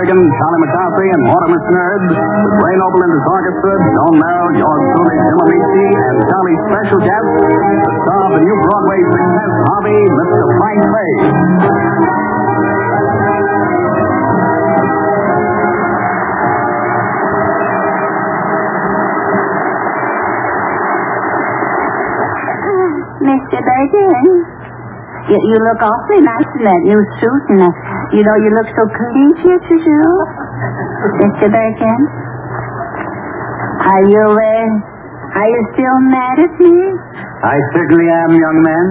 Bergen, Charlie McCarthy, and Mortimer Snerd, with Ray Noble and his orchestra, Joan Merrill, George Clooney, Jim Amici, and Charlie's special guest, the star of the new Broadway success, Harvey, Mr. Frank Fay. Mr. Bergen, you look awfully nice in that new suit, and you look so collegiate, you. Mr. Bergen, are you still mad at me? I certainly am, young man.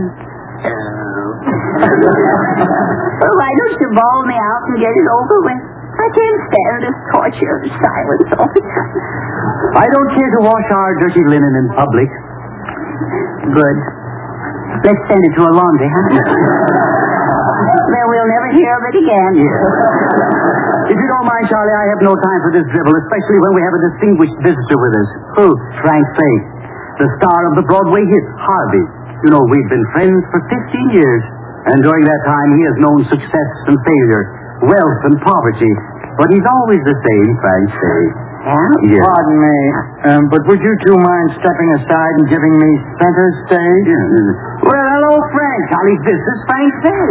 Well, why don't you bawl me out and get it over with? I can't stand this torture of silence all the time. I don't care to wash our dirty linen in public. Good. Let's send it to a laundry, huh? Then we'll never hear of it again. If you don't mind, Charlie, I have no time for this dribble, especially when we have a distinguished visitor with us. Who? Frank Fay, the star of the Broadway hit, Harvey. You know, we've been friends for 15 years, and during that time he has known success and failure, wealth and poverty, but he's always the same, Frank Fay. Yeah? Pardon me, but would you two mind stepping aside and giving me center stage? Well, hello, Frank. Charlie, this is Frank Fay.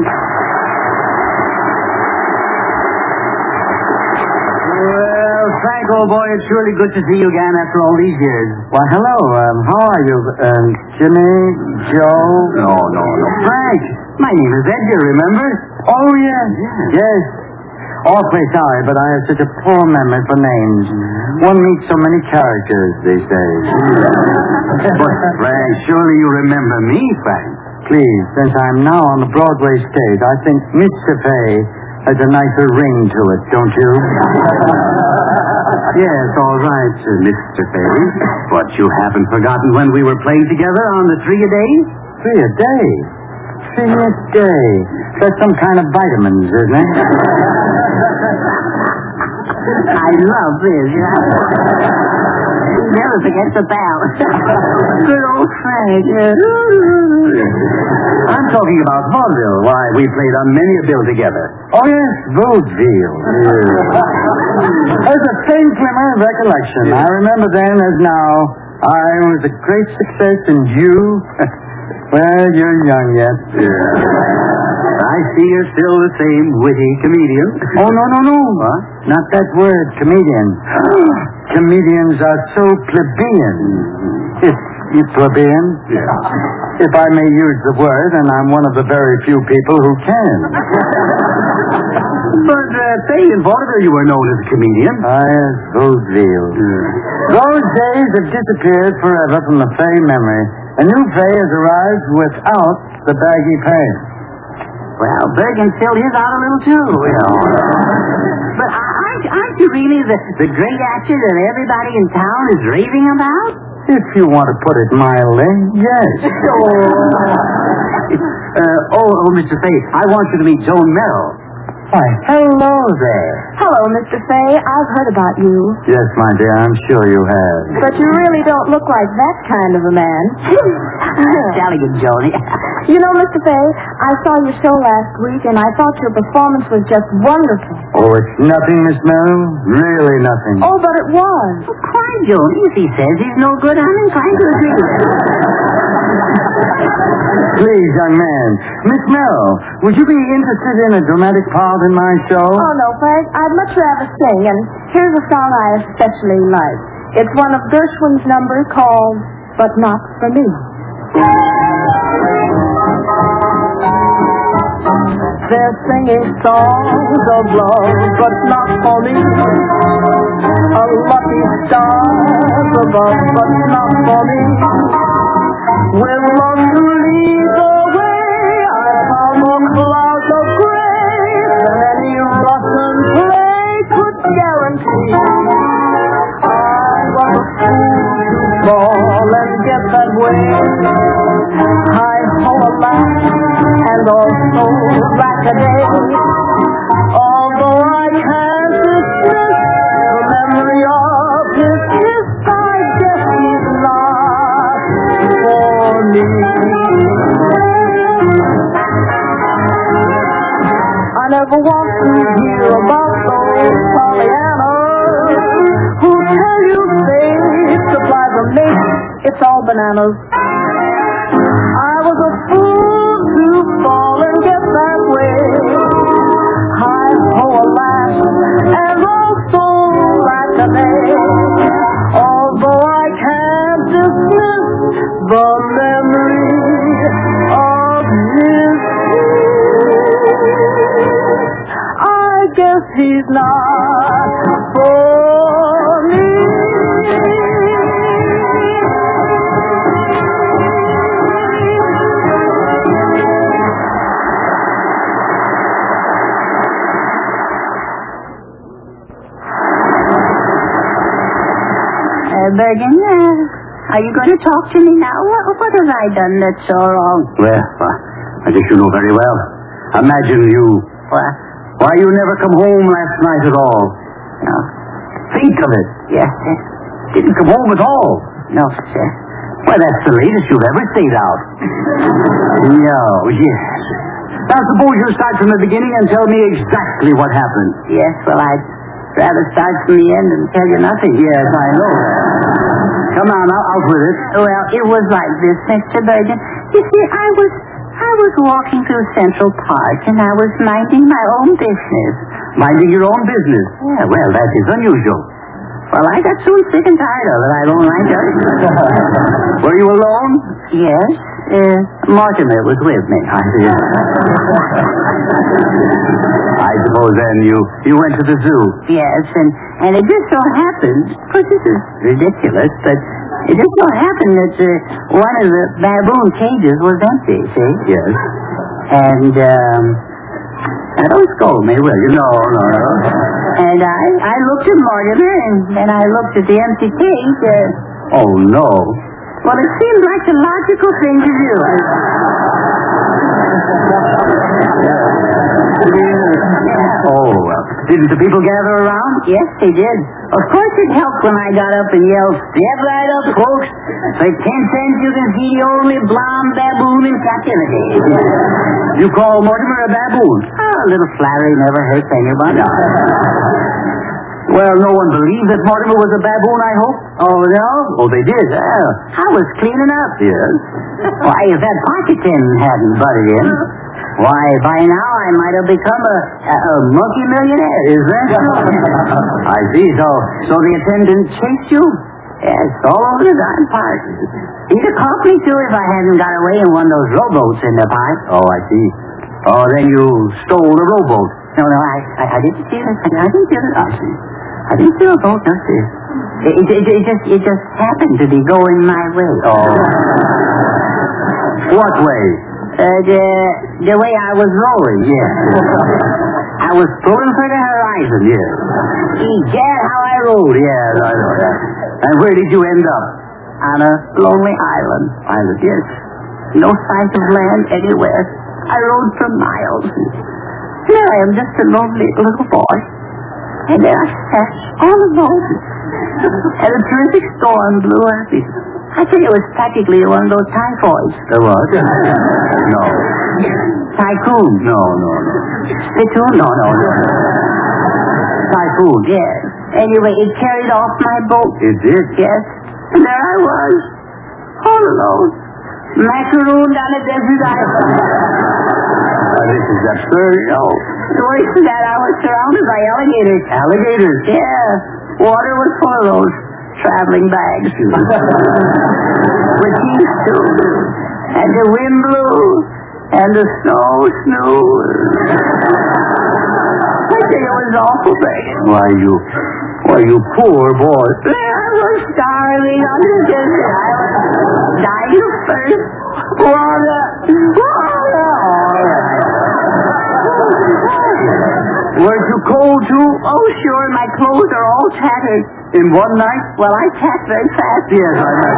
Well, Frank, old boy, it's surely good to see you again after all these years. Why, hello. How are you? Jimmy? Joe? No. Frank, my name is Edgar, remember? Oh, yes. Awfully sorry, but I have such a poor memory for names. One meets so many characters these days. But, Frank, surely you remember me, Frank. Please, since I'm now on the Broadway stage, I think Mr. Fay has a nicer ring to it, don't you? Yes, all right, Mr. Fay. But you haven't forgotten when we were playing together on the Tree a Day? 3 a day? 3 a day? That's some kind of vitamins, isn't it? I love this. He never forgets the bell. Good old Frank. I'm talking about vaudeville. Why, we played on many a bill together. Oh, yes, vaudeville. There's a faint glimmer of recollection. I remember then as now, I was a great success and you... Well, you're young yet. I see you're still the same witty comedian. Oh, no. What? Not that word, comedian. Comedians are so plebeian. If you plebeian? Yeah. If I may use the word, and I'm one of the very few people who can. But, Fay, in vaudeville you were known as a comedian. Yes, vaudeville. Those days have disappeared forever from the Fay memory. A new Fay has arrived without the baggy pants. Well, Bergen filled his out a little, too. But aren't you really the great actor that everybody in town is raving about? If you want to put it mildly, yes. Mr. Fay, I want you to meet Joan Merrill. Why, hello there. Hello, Mr. Fay. I've heard about you. Yes, my dear, I'm sure you have. But you really don't look like that kind of a man. Jolly good, Joni. You know, Mr. Fay, I saw your show last week, and I thought your performance was just wonderful. Oh, it's nothing, Miss Merrill. Really nothing. Oh, but it was. Why, Joni? If he says he's no good, I'm inclined to agree with him. Please, young man. Miss Merrill, would you be interested in a dramatic part in my show? Oh, no, Frank. I'd much rather sing, and here's a song I especially like. It's one of Gershwin's numbers called But Not For Me. They're singing songs of love, but not for me. A lucky star above, but not for me. With love to lead the way, I found more clouds of gray than any Russian play could guarantee. I was a fool to fall and get that way. Hi-ho, alas, and also rack-a-day. Although I can't dismiss the memory of his kiss, I guess he's not for me. I ever want to hear about those Pollyannas who tell you faith supplies a mate, it's all bananas. I was a fool to fall and get that way. Hi-ho, alas, and also like a name. Although I can't dismiss the memory of his face, I guess he's not for me. Bergen, are you going to talk to me now? What have I done that's so wrong? Well, I guess you know very well. Imagine you... What? Why, you never come home last night at all. No. Think of it. Yes, sir. Didn't come home at all. No, sir. Why, that's the latest you've ever stayed out. No, yes. Now, suppose you start from the beginning and tell me exactly what happened. Yes, well, I'd rather start from the end and tell you nothing. Yes, I know. Come on, out with it. Well, it was like this, Mr. Bergen. You see, I was walking through Central Park, and I was minding my own business. Minding your own business? Yeah, well, that is unusual. Well, I got soon sick and tired of it. I don't like it. Were you alone? Yes. Mortimer was with me. I see. I suppose then you went to the zoo. Yes, and it just so happened, of course this is ridiculous, but it just so happened that one of the baboon cages was empty, see? Yes. And, now don't scold me, will you? No. And I looked at Mortimer, and I looked at the empty cage. Oh, no. Well, it seemed like the logical thing to do. Oh, well, didn't the people gather around? Yes, they did. Of course it helped when I got up and yelled, "Step right up, folks. For 10 cents you can see the only blonde baboon in captivity." You call Mortimer a baboon? Oh, a little flattery never hurts anybody. Well, no one believed that Mortimer was a baboon, I hope? Oh, no? Oh, they did. I was cleaning up. Yes. Why, if that pocket tin hadn't butted in, why, by now I might have become a monkey millionaire. Is that so? I see. So the attendant chased you? Yes, all over the darn park. He'd have caught me, too, if I hadn't got away in one of those rowboats in the park. Oh, I see. Oh, then you stole the rowboat. No, I didn't steal it. I didn't steal it. I didn't steal a boat, no, sir. It just happened to be going my way. Oh. What way? The way I was rolling, yes. I was pulling for the horizon, yes. Egad, how I rolled. Yes, I know that. And where did you end up? On a lonely island. Island, yes. No signs of land anywhere. I rode for miles. There I am, just a lonely little boy. And there I sat, all alone. And a terrific storm blew at me. I think it was practically one of those typhoids. There was? No. Typhoon. No. Spittoon? No. Typhoon? Yes. Anyway, it carried off my boat. It did? Yes. And there I was, all alone. Macarooned on a desert island. This is absurd. No. Worse than that, I was surrounded by alligators. Alligators? Yeah. Water was full of those traveling bags. With these too. And the wind blew. And the snow snowed. I think it was awful, Bergen. Why, you poor boy. I was starving on the desert island. Dying of thirst. Water. All right. Weren't you cold, too? Oh, sure, my clothes are all tattered. In one night? Well, I tacked very fast. Yes, I know.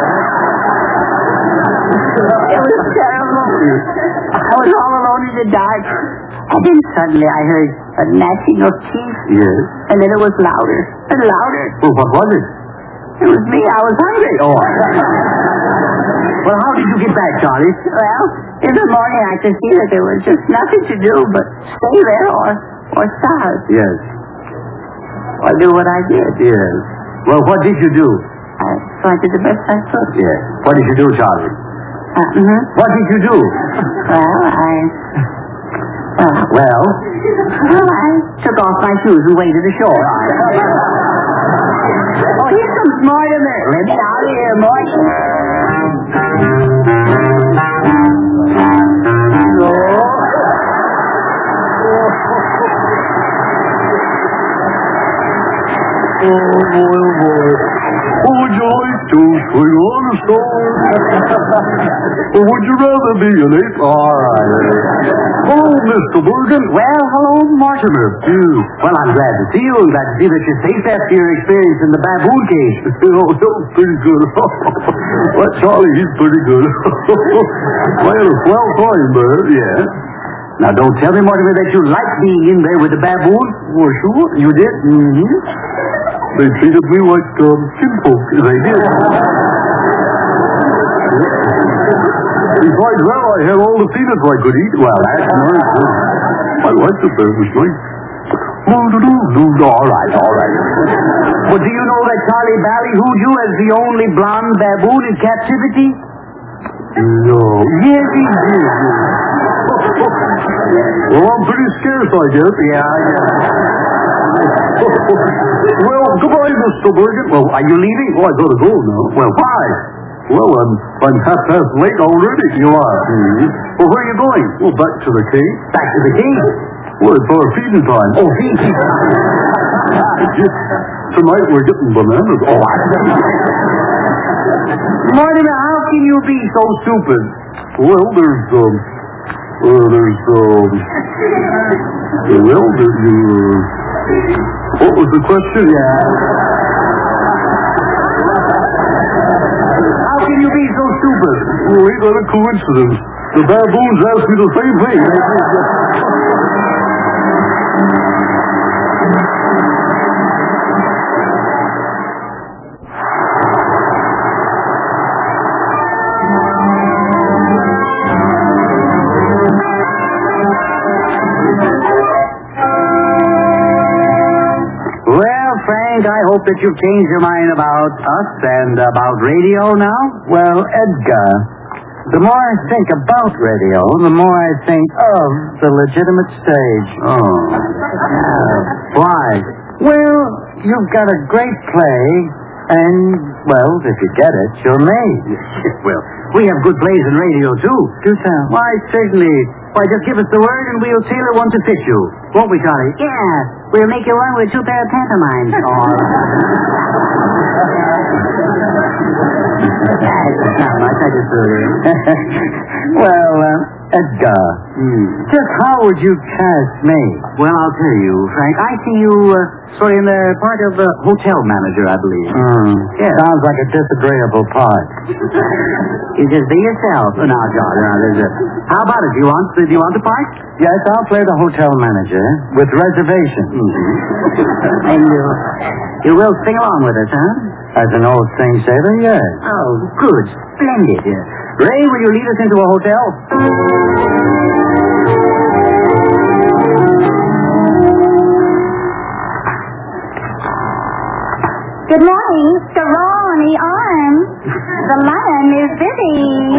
It was terrible. I was all alone in the dark. And then suddenly I heard a gnashing of teeth. Yes. And then it was louder and louder. Well, what was it? It was me. I was hungry. Oh, well, how did you get back, Charlie? Well, In the morning, I could see that there was just nothing to do but stay there or starve. Yes. Or do what I did. Yes. Well, what did you do? So I did the best I could. Yes. What did you do, Charlie? What did you do? Well, I took off my shoes and waded ashore. Oh, here comes Mortimer. Let me out of here, Mortimer. Boy. What would you like to swing on a sword? Or would you rather be an ape? All right. Hello, Mr. Bergen. Well, hello, Mortimer. Well, I'm glad to see you. I'm glad to see that you're safe after your experience in the baboon cage. Pretty good. Well, Charlie, he's pretty good. I had a swell time there. Yeah. Now, don't tell me, Mortimer, that you liked being in there with the baboon. Well, sure. You did? Mm-hmm. They treated me like kinfolk. They did. Besides that, I had all the peanuts I could eat. Well, that's nice. I liked it there. It was nice. All right. But do you know that Charlie ballyhooed you as the only blonde baboon in captivity? No. Yes, he did. Well, I'm pretty scarce, I guess. Yeah, I guess. Well, goodbye, Mr. Bergen. Well, are you leaving? Oh, I gotta go now. Well, why? Well, I'm half past late already. You are. Mm-hmm. Well, where are you going? Well, back to the cave. Back to the cave? Well, it's our feeding time. Oh, feeding. Tonight we're getting bananas. Oh, I see. Mortimer, how can you be so stupid? Well, what was the question? Yeah. How can you be so stupid? Well, ain't that a coincidence? The baboons asked me the same thing. I hope that you've changed your mind about us and about radio now. Well, Edgar, the more I think about radio, the more I think of the legitimate stage. Oh. Why? Well, you've got a great play, and, well, if you get it, you're made. Well, we have good plays in radio, too. Do tell. Why, certainly. Why, just give us the word and we'll tailor one to fit you. Won't we, Charlie? Yeah. We'll make you one with 2 pair of pantomimes. That's not much. I just Well, Edgar, just how would you cast me? Well, I'll tell you, Frank. I see you sort of in the part of a hotel manager, I believe. Yeah. Sounds like a disagreeable part. You just be yourself. Now, John, how about it? Do you want the part? Yes, I'll play the hotel manager with reservation. And you will sing along with us, huh? As an old thing-saver, yes. Oh, good. Splendid. Ray, will you lead us into a hotel? Good morning, Mr. Ronnie Arms. The lion is busy.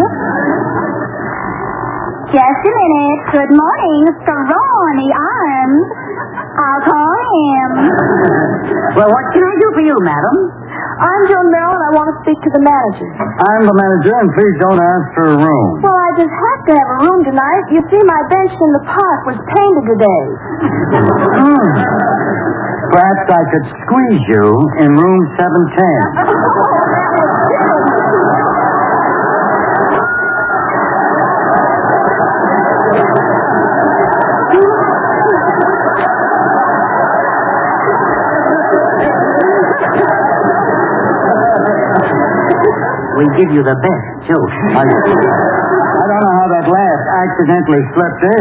Just a minute. Good morning, Mr. Ronnie Arms. I'll call him. Well, what can I do for you, madam? I'm Joan Merrill, and I want to speak to the manager. I'm the manager, and please don't ask for a room. Well, I just have to have a room tonight. You see, my bench in the park was painted today. Perhaps I could squeeze you in room 710. We give you the best, too. I don't know how that laugh accidentally slipped in.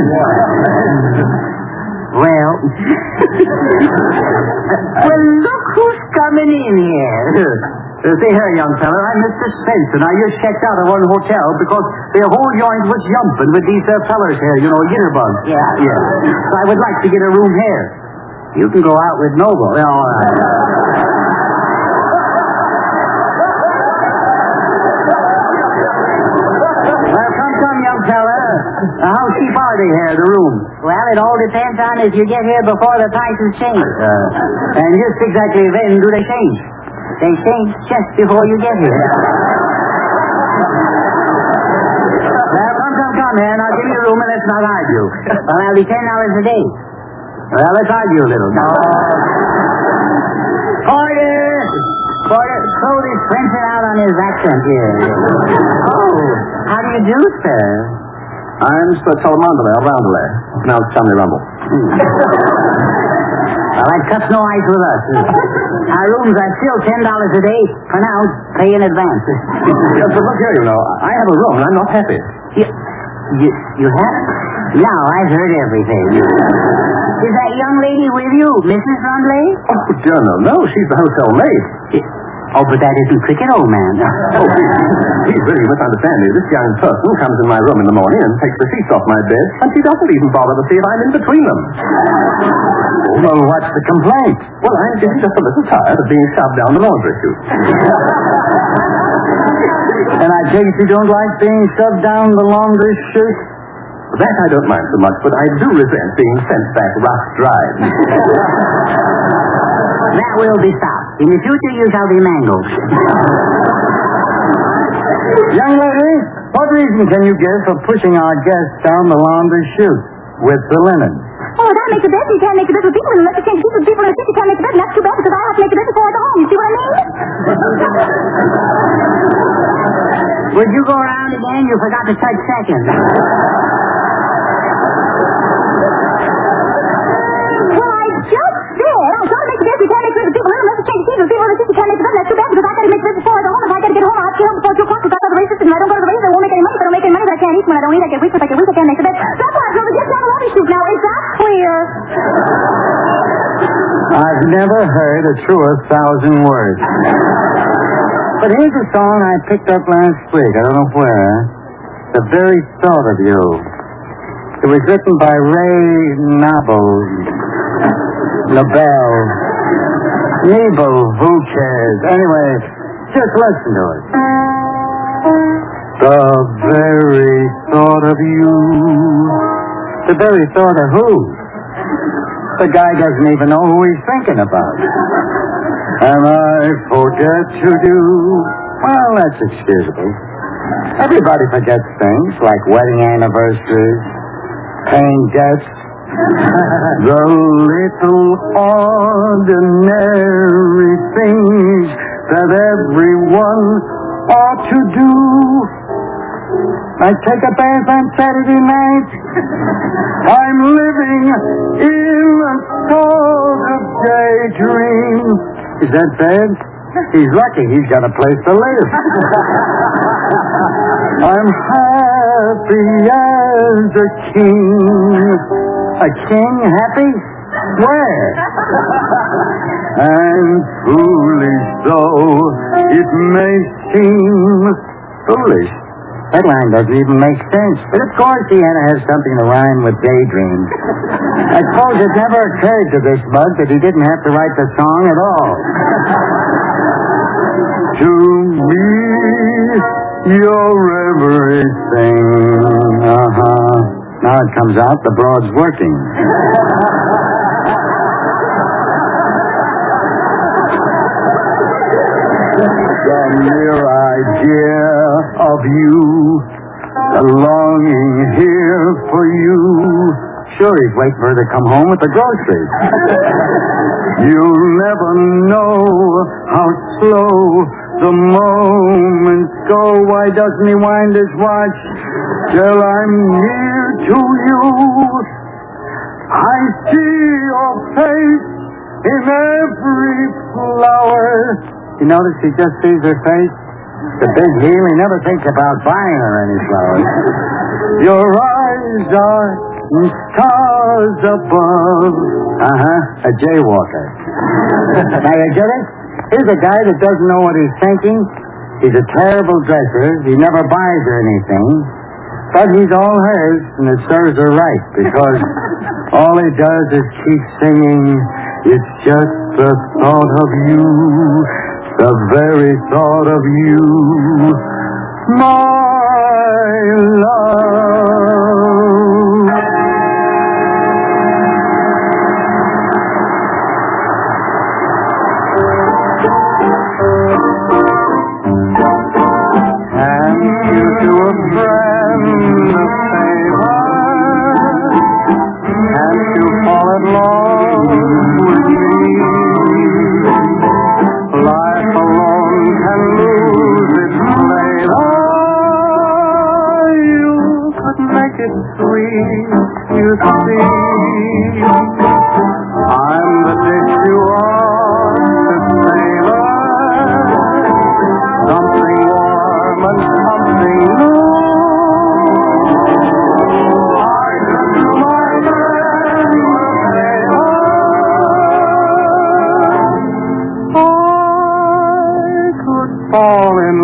Well, well, look who's coming in here. See here, young fella, I'm Mr. Spencer. Now, you're checked out of one hotel because the whole joint was jumping with these fellers here, you know, jitterbugs. Yeah. So I would like to get a room here. You can go out with Noble. Yeah, all right. Well, come, young fella. How cheap are they here, the rooms? Well, it all depends on if you get here before the prices change. And just exactly when do they change? They change just before you get here. Well, come, man. I'll give you a room and let's not argue. Well, that'll be $10 a day. Well, let's argue a little. Porter, throw this Spencer out on his accent here. Oh, how do you do, sir? I'm Sir Salamandale, Roundele. Now it's Chumley Rumble. Well, that cuts no ice with us. Our rooms are still $10 a day. For now, pay in advance. Yes, but look here, you know. I have a room and I'm not happy. You have? Now, I've heard everything. Is that young lady with you, Mrs. Rumley? Oh, dear, no. She's the hotel maid. Oh, but that isn't Cricket, old man. Oh, please really misunderstand me. This young person comes in my room in the morning and takes the sheets off my bed, and she doesn't even bother to see if I'm in between them. Well, what's the complaint? Well, I'm getting just a little tired of being shoved down the laundry chute. And I take it you don't like being shoved down the laundry chute? That I don't mind so much, but I do resent being sent back rough dried. That will be stopped. In the future, you shall be mangled. Young lady, what reason can you give for pushing our guests down the laundry chute with the linen? Oh, that makes a bed. You can't make a bed with people unless you change sheets with people in the city. You can't make a bed, and that's too bad because I have to make a bed before I go home. You see what I mean? Would you go around again? You forgot to touch second. Well, I just said I'm trying to make a bed. You can't make a bed with people unless you change sheets with people in the city. You can't make a bed, and that's too bad because I got to make a bed before I go home. If I got to get home, I'll have to get home before 2 o'clock because I go to the races. And if I don't go to the races, I won't make any money. If I don't make any money, I can't eat. When I don't eat, I get weak. If I get weak, I can't make a bed. That's why I'm trying to get down the laundry chute. Now, is that clear? I've never heard a truer 1,000 words. But here's a song I picked up last week. I don't know where. The Very Thought of You. It was written by Ray Nobel. Who cares? Anyway, just listen to it. The very thought of you. The very thought of who? The guy doesn't even know who he's thinking about. And I forget to do. Well, that's excusable. Everybody forgets things like wedding anniversaries, paying debts, the little ordinary things that everyone ought to do. I take a bath on Saturday night. I'm living in a sort of daydream. Is that bad? He's lucky he's got a place to live. I'm happy as a king. A king happy? Where? And foolish though it may seem foolish. That line doesn't even make sense. But of course Sienna has something to rhyme with daydream. I suppose it never occurred to this bug that he didn't have to write the song at all. To me, you're everything. Now it comes out the broad's working. The mere idea of you, the longing here for you. Sure, he's waiting for her to come home with the groceries. You'll never know how slow the moments go. Why doesn't he wind his watch till I'm near to you? I see your face in every flower. You notice he just sees her face? The big heel, he never thinks about buying her any flowers. Your eyes are stars above. A jaywalker. Now you get it? Here's a guy that doesn't know what he's thinking. He's a terrible dresser. He never buys her anything. But he's all hers, and it serves her right, because all he does is keep singing, it's just the thought of you, the very thought of you, my love. Fall in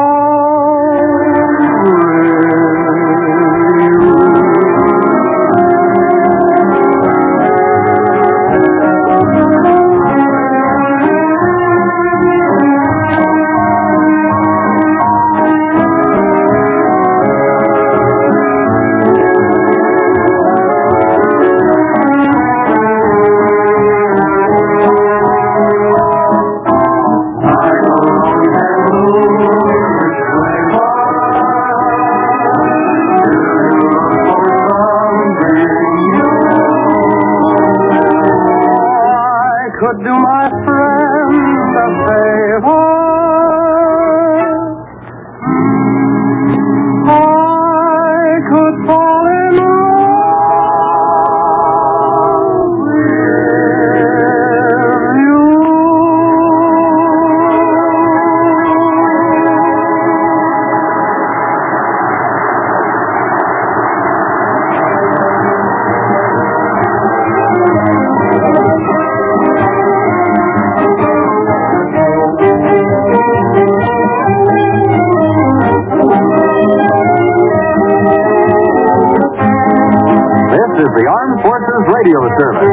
do my friend a favor. I could fall in love with you. This is the Armed Forces Radio Service.